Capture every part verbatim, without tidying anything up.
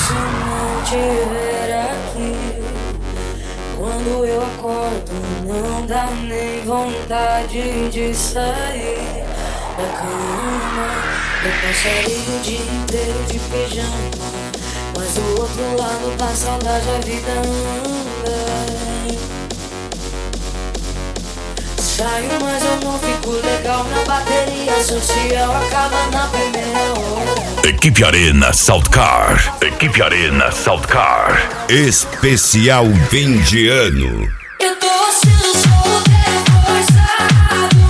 posso não te ver aqui. Quando eu acordo não dá nem vontade de sair da cama. Eu passaria o dia inteiro de pijama, mas do outro lado da saudade a vida anda. Saio, mas eu não fico legal na bateria social, acaba na primeira hora. Equipe Arena Saltcar. Equipe Arena Saltcar. Especial fim de ano. Eu tô sendo solteiro forçado.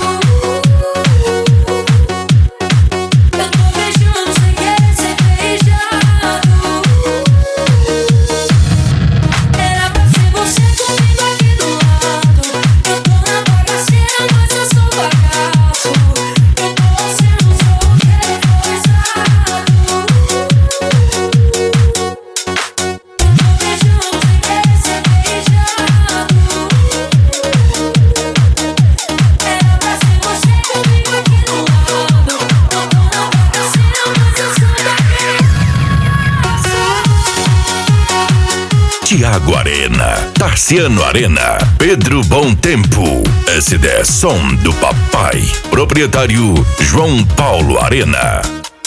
Eu tô beijando sem querer ser beijado. Era pra ser você comigo aqui do lado. Eu tô na bagaceira, mas eu sou bagaço. Eu tô sendo solteiro forçado. Eu tô beijando sem querer ser beijado. Era pra ser você comigo aqui do lado. Eu tô na bagaceira, mas eu sou bagaço. Tiago Arena, Tarciano Arena, Pedro Bom Tempo, S D Som do Papai, proprietário João Paulo Arena.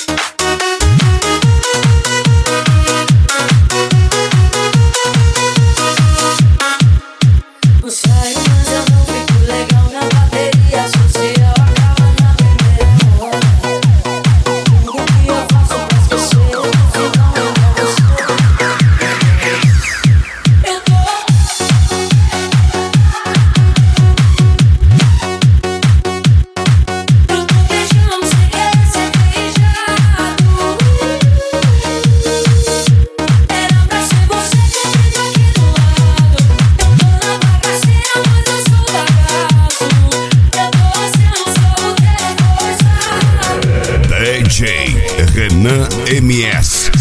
Eu saio, mas eu não fico legal na bateria social, acaba na primeira hora. Tudo que eu faço pra esquecer, no final eu não sei. Eu tô Eu tô beijando sem querer ser beijado. Era pra ser você comigo aqui do lado. Eu tô na bagaceira, mas eu sou bagaço. Eu tô sendo solteiro forçado. D J Renan M S